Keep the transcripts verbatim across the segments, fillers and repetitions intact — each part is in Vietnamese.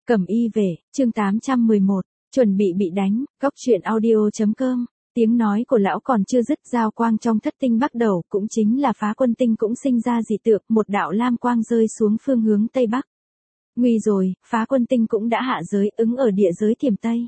Cẩm y về, chương tám trăm mười một, chuẩn bị bị đánh, góc truyện audio.com, tiếng nói của lão còn chưa dứt, giao quang trong thất tinh bắt đầu, cũng chính là phá quân tinh cũng sinh ra dị tượng, một đạo lam quang rơi xuống phương hướng tây bắc. Nguy rồi, phá quân tinh cũng đã hạ giới, ứng ở địa giới Thiểm Tây.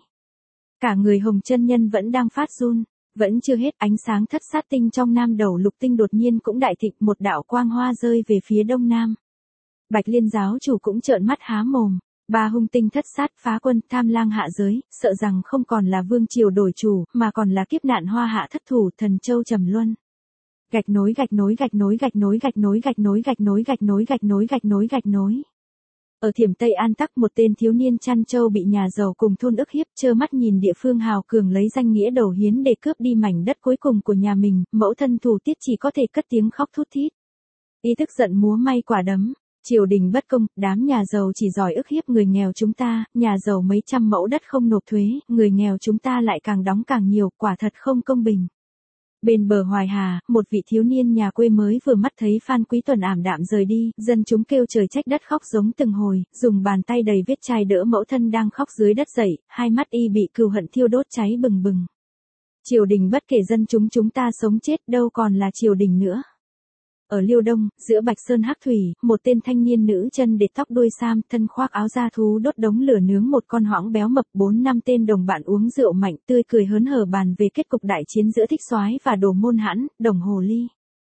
Cả người Hồng chân nhân vẫn đang phát run, vẫn chưa hết, ánh sáng thất sát tinh trong nam đầu lục tinh đột nhiên cũng đại thịnh, một đạo quang hoa rơi về phía đông nam. Bạch Liên giáo chủ cũng trợn mắt há mồm. Ba hung tinh thất sát phá quân tham lang hạ giới, sợ rằng không còn là vương triều đổi chủ, mà còn là kiếp nạn hoa hạ thất thủ thần châu trầm luân. Gạch nối gạch nối gạch nối gạch nối gạch nối gạch nối gạch nối gạch nối gạch nối gạch nối gạch nối. Ở Thiểm Tây An Tắc, một tên thiếu niên chăn trâu bị nhà giàu cùng thôn ức hiếp, trơ mắt nhìn địa phương hào cường lấy danh nghĩa đầu hiến để cướp đi mảnh đất cuối cùng của nhà mình, mẫu thân thủ tiết chỉ có thể cất tiếng khóc thút thít. Y tức giận múa may quả đấm. Triều đình bất công, đám nhà giàu chỉ giỏi ức hiếp người nghèo chúng ta, nhà giàu mấy trăm mẫu đất không nộp thuế, người nghèo chúng ta lại càng đóng càng nhiều, quả thật không công bình. Bên bờ Hoài Hà, một vị thiếu niên nhà quê mới vừa mắt thấy Phan Quý Tuần ảm đạm rời đi, dân chúng kêu trời trách đất khóc giống từng hồi, dùng bàn tay đầy vết chai đỡ mẫu thân đang khóc dưới đất dậy, hai mắt y bị cừu hận thiêu đốt cháy bừng bừng. Triều đình bất kể dân chúng chúng ta sống chết, đâu còn là triều đình nữa. Ở Liêu Đông, giữa Bạch Sơn Hắc Thủy, một tên thanh niên nữ chân để tóc đuôi sam, thân khoác áo da thú đốt đống lửa nướng một con hoãng béo mập, bốn năm tên đồng bạn uống rượu mạnh, tươi cười hớn hở bàn về kết cục đại chiến giữa Thích Soái và Đồ Môn Hãn, Đồng Hồ Ly.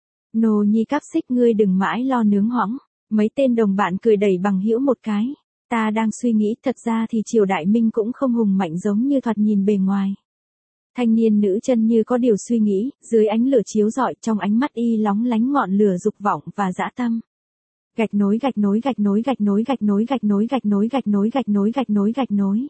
Nô nhi cáp xích, ngươi đừng mãi lo nướng hoãng. Mấy tên đồng bạn cười đẩy bằng hữu một cái. Ta đang suy nghĩ, thật ra thì triều đại Minh cũng không hùng mạnh giống như thoạt nhìn bề ngoài. Thanh niên nữ chân như có điều suy nghĩ, dưới ánh lửa chiếu rọi, trong ánh mắt y lóng lánh ngọn lửa dục vọng và dã tâm. Gạch nối gạch nối gạch nối gạch nối gạch nối gạch nối gạch nối gạch nối gạch nối gạch nối gạch nối.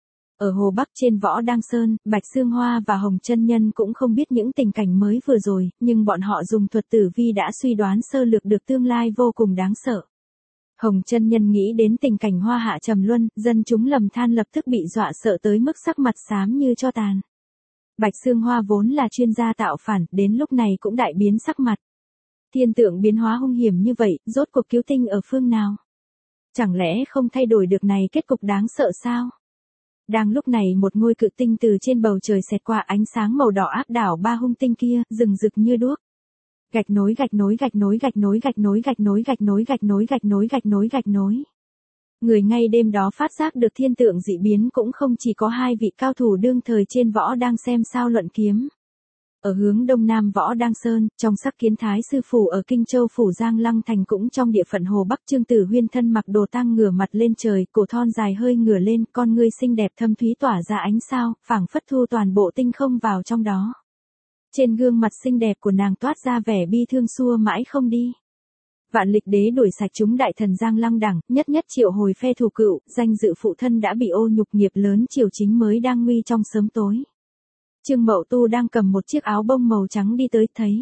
Ở Hồ Bắc trên Võ Đăng Sơn, Bạch Xương Hoa và Hồng chân nhân cũng không biết những tình cảnh mới vừa rồi, nhưng bọn họ dùng thuật tử vi đã suy đoán sơ lược được tương lai vô cùng đáng sợ. Hồng chân nhân nghĩ đến tình cảnh hoa hạ trầm luân, dân chúng lầm than lập tức bị dọa sợ tới mức sắc mặt xám như tro tàn. Bạch Xương Hoa vốn là chuyên gia tạo phản, đến lúc này cũng đại biến sắc mặt. Thiên tượng biến hóa hung hiểm như vậy, rốt cuộc cứu tinh ở phương nào? Chẳng lẽ không thay đổi được này kết cục đáng sợ sao? Đang lúc này một ngôi cự tinh từ trên bầu trời xẹt qua, ánh sáng màu đỏ áp đảo ba hung tinh kia, rừng rực như đuốc. Gạch nối gạch nối gạch nối gạch nối gạch nối gạch nối gạch nối gạch nối gạch nối gạch nối gạch nối. Người ngay đêm đó phát giác được thiên tượng dị biến cũng không chỉ có hai vị cao thủ đương thời trên võ đang xem sao luận kiếm. Ở hướng đông nam Võ Đăng Sơn, trong Sắc Kiến Thái sư phủ ở Kinh Châu phủ Giang Lăng thành cũng trong địa phận Hồ Bắc, Trương Tử Huyên thân mặc đồ tang ngửa mặt lên trời, cổ thon dài hơi ngửa lên, con ngươi xinh đẹp thâm thúy tỏa ra ánh sao, phảng phất thu toàn bộ tinh không vào trong đó. Trên gương mặt xinh đẹp của nàng toát ra vẻ bi thương xua mãi không đi. Vạn Lịch Đế đuổi sạch chúng đại thần Giang Lăng đẳng, nhất nhất triệu hồi phe thù cựu, danh dự phụ thân đã bị ô nhục, nghiệp lớn triều chính mới đang nguy trong sớm tối. Trương Mậu Tu đang cầm một chiếc áo bông màu trắng đi tới, thấy.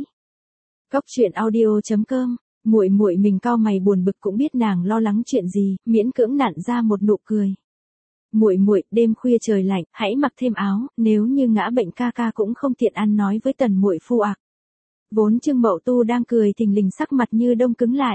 Góc truyện audio.com, muội muội mình cau mày buồn bực cũng biết nàng lo lắng chuyện gì, miễn cưỡng nặn ra một nụ cười. Muội muội, đêm khuya trời lạnh, hãy mặc thêm áo, nếu như ngã bệnh ca ca cũng không tiện ăn nói với Tần muội phu ạ. Vốn Trương Mậu Tu đang cười thình lình sắc mặt như đông cứng lại.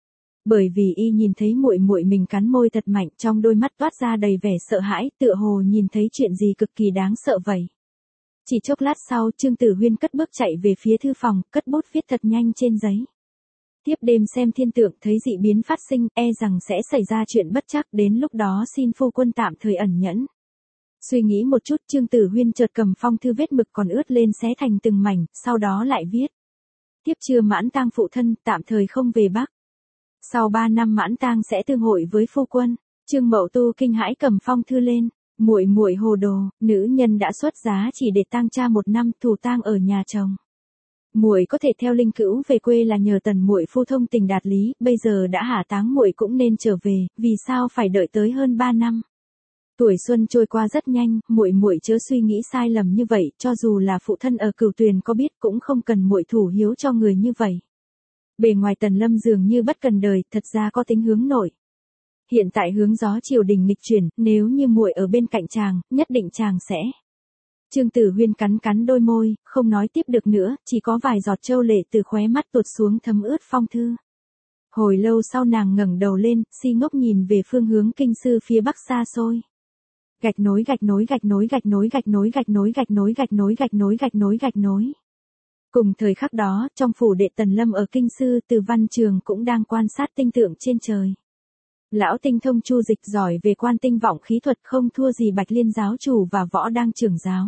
Bởi vì y nhìn thấy muội muội mình cắn môi thật mạnh, trong đôi mắt toát ra đầy vẻ sợ hãi, tựa hồ nhìn thấy chuyện gì cực kỳ đáng sợ vậy. Chỉ chốc lát sau, Trương Tử Huyên cất bước chạy về phía thư phòng, cất bút viết thật nhanh trên giấy. Tiếp đêm xem thiên tượng, thấy dị biến phát sinh, e rằng sẽ xảy ra chuyện bất trắc, đến lúc đó xin phu quân tạm thời ẩn nhẫn. Suy nghĩ một chút, Trương Tử Huyên chợt cầm phong thư vết mực còn ướt lên xé thành từng mảnh, sau đó lại viết. Tiếp chưa mãn tang phụ thân, tạm thời không về Bắc. Sau ba năm mãn tang sẽ tương hội với phu quân. Trương Mậu Tu kinh hãi cầm phong thư lên. Muội muội hồ đồ, nữ nhân đã xuất giá chỉ để tang cha một năm, thủ tang ở nhà chồng. Muội có thể theo linh cữu về quê là nhờ Tần muội phu thông tình đạt lý, bây giờ đã hả táng muội cũng nên trở về, vì sao phải đợi tới hơn ba năm? Tuổi xuân trôi qua rất nhanh, muội muội chớ suy nghĩ sai lầm như vậy, cho dù là phụ thân ở Cửu Tuyền có biết cũng không cần muội thủ hiếu cho người như vậy. Bề ngoài Tần Lâm dường như bất cần đời, thật ra có tính hướng nội. Hiện tại hướng gió triều đình nghịch chuyển, nếu như muội ở bên cạnh chàng, nhất định chàng sẽ. Trương Tử Huyên cắn cắn đôi môi, không nói tiếp được nữa, chỉ có vài giọt châu lệ từ khóe mắt tuột xuống thấm ướt phong thư. Hồi lâu sau nàng ngẩng đầu lên, si ngốc nhìn về phương hướng kinh sư phía bắc xa xôi. Gạch nối gạch nối gạch nối gạch nối gạch nối gạch nối gạch nối gạch nối gạch nối gạch nối gạch nối. Cùng thời khắc đó, trong phủ đệ Tần Lâm ở kinh sư, Từ Văn Trường cũng đang quan sát tinh tượng trên trời. Lão tinh thông chu dịch giỏi về quan tinh vọng khí thuật, không thua gì Bạch Liên giáo chủ và Võ Đang trưởng giáo.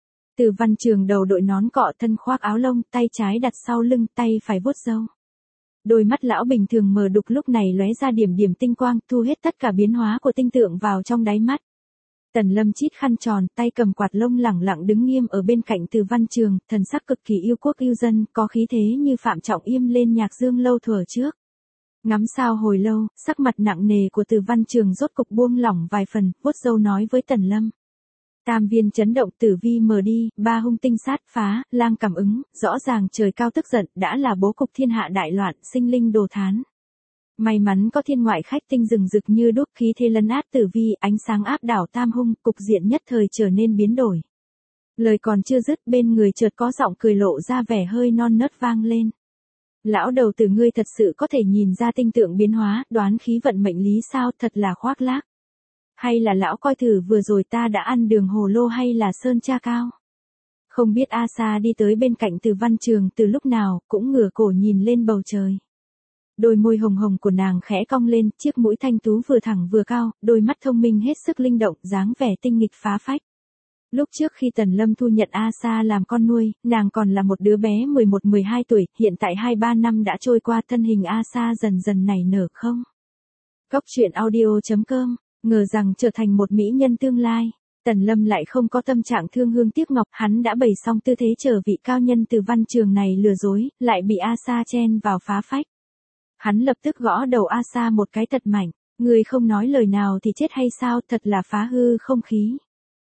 Từ Văn Trường đầu đội nón cọ, thân khoác áo lông, tay trái đặt sau lưng, tay phải vuốt râu. Đôi mắt lão bình thường mờ đục lúc này lóe ra điểm điểm tinh quang, thu hết tất cả biến hóa của tinh tượng vào trong đáy mắt. Tần Lâm chít khăn tròn, tay cầm quạt lông lẳng lặng đứng nghiêm ở bên cạnh Từ Văn Trường, thần sắc cực kỳ yêu quốc yêu dân, có khí thế như Phạm Trọng Yêm lên nhạc dương lâu thuở trước. Ngắm sao hồi lâu, sắc mặt nặng nề của Từ Văn Trường rốt cục buông lỏng vài phần, vuốt râu nói với Tần Lâm. Tam viên chấn động, tử vi mờ đi, ba hung tinh sát phá, lang cảm ứng, rõ ràng trời cao tức giận, đã là bố cục thiên hạ đại loạn, sinh linh đồ thán. May mắn có thiên ngoại khách tinh rừng rực như đúc, khí thế lấn át tử vi, ánh sáng áp đảo tam hung, cục diện nhất thời trở nên biến đổi. Lời còn chưa dứt, bên người chợt có giọng cười lộ ra vẻ hơi non nớt vang lên. Lão đầu tử, ngươi thật sự có thể nhìn ra tinh tượng biến hóa, đoán khí vận mệnh lý sao, thật là khoác lác. Hay là lão coi thử vừa rồi ta đã ăn đường hồ lô hay là sơn cha cao? Không biết A Sa đi tới bên cạnh Từ Văn Trường từ lúc nào, cũng ngửa cổ nhìn lên bầu trời. Đôi môi hồng hồng của nàng khẽ cong lên, chiếc mũi thanh tú vừa thẳng vừa cao, đôi mắt thông minh hết sức linh động, dáng vẻ tinh nghịch phá phách. Lúc trước khi Tần Lâm thu nhận A Sa làm con nuôi, nàng còn là một đứa bé mười một mười hai tuổi, hiện tại hai ba năm đã trôi qua, thân hình A Sa dần dần nảy nở không. Cốc truyện audio chấm com, ngờ rằng trở thành một mỹ nhân tương lai. Tần Lâm lại không có tâm trạng thương hương tiếc ngọc, hắn đã bày xong tư thế chờ vị cao nhân Từ Văn Trường này lừa dối, lại bị A Sa chen vào phá phách. Hắn lập tức gõ đầu A Sa một cái thật mạnh, người không nói lời nào thì chết hay sao, thật là phá hư không khí.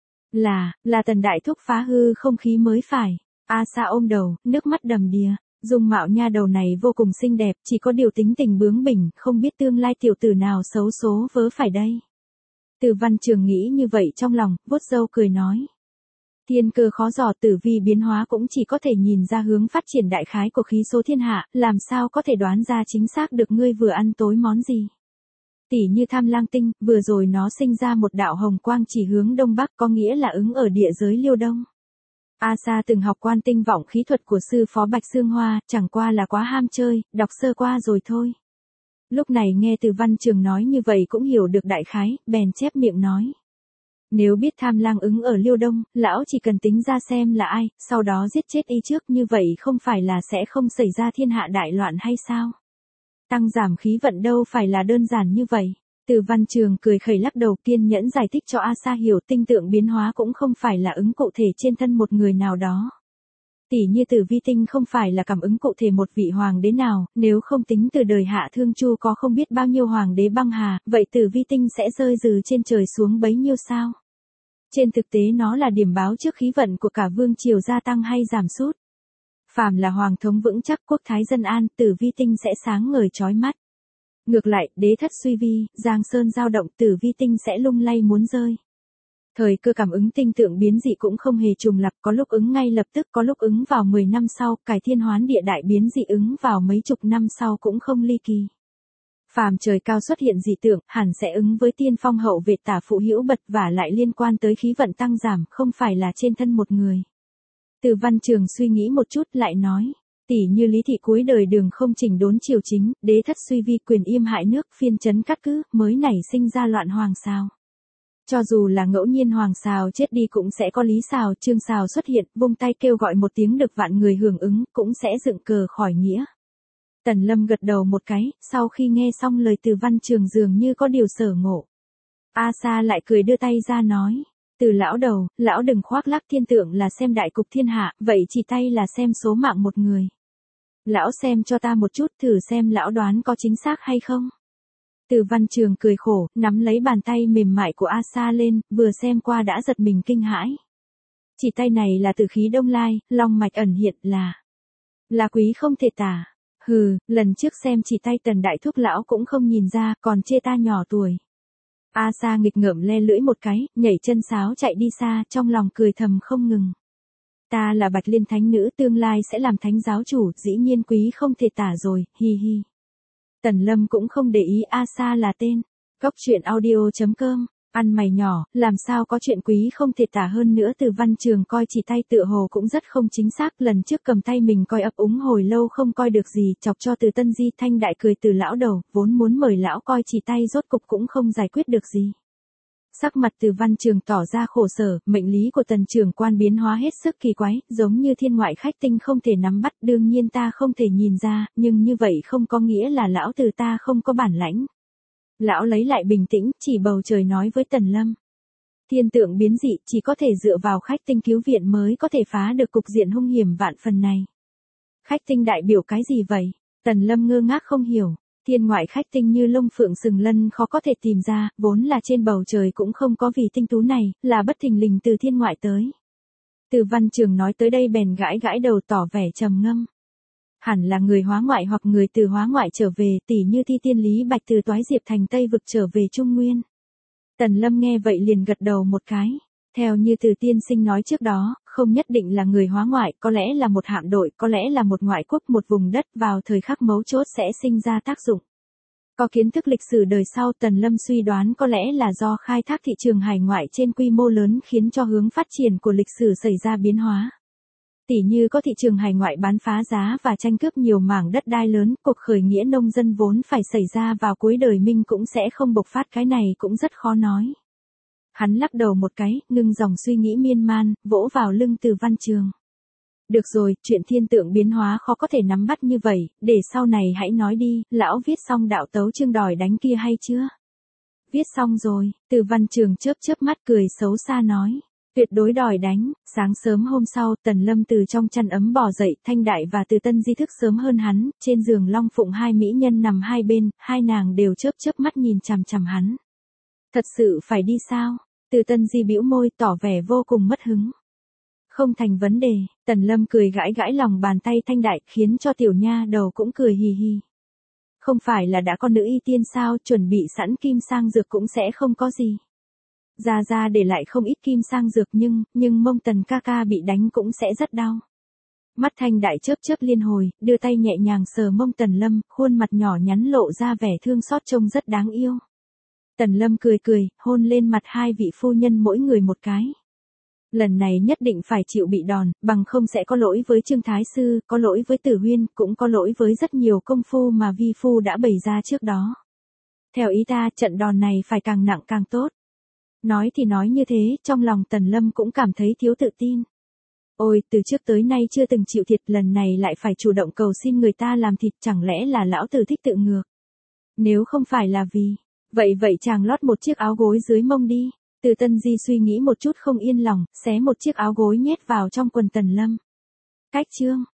Là, là Tần đại thúc phá hư không khí mới phải. A Sa ôm đầu, nước mắt đầm đìa, dung mạo nha đầu này vô cùng xinh đẹp, chỉ có điều tính tình bướng bỉnh, không biết tương lai tiểu tử nào xấu số vớ phải đây. Từ Văn Trường nghĩ như vậy trong lòng, vuốt râu cười nói. Thiên cơ khó dò, tử vi biến hóa cũng chỉ có thể nhìn ra hướng phát triển đại khái của khí số thiên hạ, làm sao có thể đoán ra chính xác được ngươi vừa ăn tối món gì. Tỉ như Tham Lang tinh, vừa rồi nó sinh ra một đạo hồng quang chỉ hướng đông bắc, có nghĩa là ứng ở địa giới Liêu Đông. A Sa từng học quan tinh vọng khí thuật của sư phó Bạch Sương Hoa, chẳng qua là quá ham chơi, đọc sơ qua rồi thôi. Lúc này nghe Từ Văn Trường nói như vậy cũng hiểu được đại khái, bèn chép miệng nói. Nếu biết Tham Lang ứng ở Liêu Đông, lão chỉ cần tính ra xem là ai, sau đó giết chết y trước, như vậy không phải là sẽ không xảy ra thiên hạ đại loạn hay sao? Tăng giảm khí vận đâu phải là đơn giản như vậy. Từ Văn Trường cười khẩy lắc đầu, kiên nhẫn giải thích cho A Sa hiểu tinh tượng biến hóa cũng không phải là ứng cụ thể trên thân một người nào đó. Tỉ như tử vi tinh không phải là cảm ứng cụ thể một vị hoàng đế nào, nếu không tính từ đời Hạ Thương Chu có không biết bao nhiêu hoàng đế băng hà, vậy tử vi tinh sẽ rơi từ trên trời xuống bấy nhiêu sao? Trên thực tế nó là điểm báo trước khí vận của cả vương triều gia tăng hay giảm sút. Phàm là hoàng thống vững chắc, quốc thái dân an, tử vi tinh sẽ sáng ngời chói mắt. Ngược lại, đế thất suy vi, giang sơn dao động, tử vi tinh sẽ lung lay muốn rơi. Thời cơ cảm ứng tinh tượng biến dị cũng không hề trùng lặp, có lúc ứng ngay lập tức, có lúc ứng vào mười năm sau, cải thiên hoán địa đại biến dị ứng vào mấy chục năm sau cũng không ly kỳ. Phàm trời cao xuất hiện dị tượng, hẳn sẽ ứng với tiên phong hậu vệ tả phụ hữu bật, và lại liên quan tới khí vận tăng giảm, không phải là trên thân một người. Từ Văn Trường suy nghĩ một chút lại nói, tỉ như Lý thị cuối đời đường không chỉnh đốn triều chính, đế thất suy vi quyền yêm hại nước, phiên trấn cắt cứ, mới nảy sinh ra loạn hoàng sao. Cho dù là ngẫu nhiên hoàng sào chết đi cũng sẽ có lý sào, trương sào xuất hiện, vung tay kêu gọi một tiếng được vạn người hưởng ứng, cũng sẽ dựng cờ khỏi nghĩa. Tần Lâm gật đầu một cái, sau khi nghe xong lời Từ Văn Trường dường như có điều sở ngộ. A Sa lại cười đưa tay ra nói, Từ lão đầu, lão đừng khoác lác, thiên tượng là xem đại cục thiên hạ, vậy chỉ tay là xem số mạng một người. Lão xem cho ta một chút, thử xem lão đoán có chính xác hay không. Từ Văn Trường cười khổ, nắm lấy bàn tay mềm mại của A Sa lên, vừa xem qua đã giật mình kinh hãi. Chỉ tay này là từ khí đông lai, long mạch ẩn hiện, là là quý không thể tả. Hừ, lần trước xem chỉ tay Tần đại thúc lão cũng không nhìn ra, còn chê ta nhỏ tuổi. A Sa nghịch ngợm le lưỡi một cái, nhảy chân sáo chạy đi xa, trong lòng cười thầm không ngừng. Ta là Bạch Liên thánh nữ, tương lai sẽ làm thánh giáo chủ, dĩ nhiên quý không thể tả rồi, hi hi. Tần Lâm cũng không để ý A Sa là tên. Cốc truyện audio.com, ăn mày nhỏ, làm sao có chuyện quý không thể tả hơn nữa. Từ Văn Trường coi chỉ tay tựa hồ cũng rất không chính xác, lần trước cầm tay mình coi ấp úng hồi lâu không coi được gì, chọc cho Từ Tân Di Thanh đại cười từ lão đầu, vốn muốn mời lão coi chỉ tay rốt cục cũng không giải quyết được gì. Sắc mặt Từ Văn Trường tỏ ra khổ sở, mệnh lý của Tần trưởng quan biến hóa hết sức kỳ quái, giống như thiên ngoại khách tinh không thể nắm bắt, đương nhiên ta không thể nhìn ra, nhưng như vậy không có nghĩa là lão Từ ta không có bản lãnh. Lão lấy lại bình tĩnh, chỉ bầu trời nói với Tần Lâm. Thiên tượng biến dị, chỉ có thể dựa vào khách tinh cứu viện mới có thể phá được cục diện hung hiểm vạn phần này. Khách tinh đại biểu cái gì vậy? Tần Lâm ngơ ngác không hiểu. Thiên ngoại khách tinh như lông phượng sừng lân khó có thể tìm ra, vốn là trên bầu trời cũng không có vì tinh tú này, là bất thình lình từ thiên ngoại tới. Từ Văn Trường nói tới đây bèn gãi gãi đầu tỏ vẻ trầm ngâm. Hẳn là người hóa ngoại hoặc người từ hóa ngoại trở về, tỉ như Thi Tiên Lý Bạch từ Toái Diệp thành Tây vực trở về Trung Nguyên. Tần Lâm nghe vậy liền gật đầu một cái. Theo như Từ tiên sinh nói trước đó, không nhất định là người hóa ngoại, có lẽ là một hạm đội, có lẽ là một ngoại quốc, một vùng đất vào thời khắc mấu chốt sẽ sinh ra tác dụng. Có kiến thức lịch sử đời sau, Tần Lâm suy đoán có lẽ là do khai thác thị trường hải ngoại trên quy mô lớn khiến cho hướng phát triển của lịch sử xảy ra biến hóa. Tỉ như có thị trường hải ngoại bán phá giá và tranh cướp nhiều mảng đất đai lớn, cuộc khởi nghĩa nông dân vốn phải xảy ra vào cuối đời Minh cũng sẽ không bộc phát, cái này cũng rất khó nói. Hắn lắc đầu một cái, ngưng dòng suy nghĩ miên man, vỗ vào lưng Từ Văn Trường. Được rồi, chuyện thiên tượng biến hóa khó có thể nắm bắt như vậy, để sau này hãy nói đi, lão viết xong đạo tấu chương đòi đánh kia hay chưa? Viết xong rồi, Từ Văn Trường chớp chớp mắt cười xấu xa nói. Tuyệt đối đòi đánh. Sáng sớm hôm sau, Tần Lâm từ trong chăn ấm bò dậy, Thanh Đại và Từ Tân Di thức sớm hơn hắn, trên giường Long Phụng hai mỹ nhân nằm hai bên, hai nàng đều chớp chớp mắt nhìn chằm chằm hắn. Thật sự phải đi sao? Từ Tân Di bĩu môi tỏ vẻ vô cùng mất hứng. Không thành vấn đề, Tần Lâm cười gãi gãi lòng bàn tay Thanh Đại, khiến cho tiểu nha đầu cũng cười hì hì. Không phải là đã có nữ y tiên sao, chuẩn bị sẵn kim sang dược cũng sẽ không có gì. Gia Gia để lại không ít kim sang dược nhưng, nhưng mông Tần ca ca bị đánh cũng sẽ rất đau. Mắt Thanh Đại chớp chớp liên hồi, đưa tay nhẹ nhàng sờ mông Tần Lâm, khuôn mặt nhỏ nhắn lộ ra vẻ thương xót trông rất đáng yêu. Tần Lâm cười cười, hôn lên mặt hai vị phu nhân mỗi người một cái. Lần này nhất định phải chịu bị đòn, bằng không sẽ có lỗi với Trương Thái Sư, có lỗi với Tử Huyên, cũng có lỗi với rất nhiều công phu mà vi phu đã bày ra trước đó. Theo ý ta, trận đòn này phải càng nặng càng tốt. Nói thì nói như thế, trong lòng Tần Lâm cũng cảm thấy thiếu tự tin. Ôi, từ trước tới nay chưa từng chịu thiệt, lần này lại phải chủ động cầu xin người ta làm thịt, chẳng lẽ là lão tử thích tự ngược? Nếu không phải là vì, vậy vậy chàng lót một chiếc áo gối dưới mông đi. Từ Tân Di suy nghĩ một chút không yên lòng, xé một chiếc áo gối nhét vào trong quần Tần Lâm. Cách chương.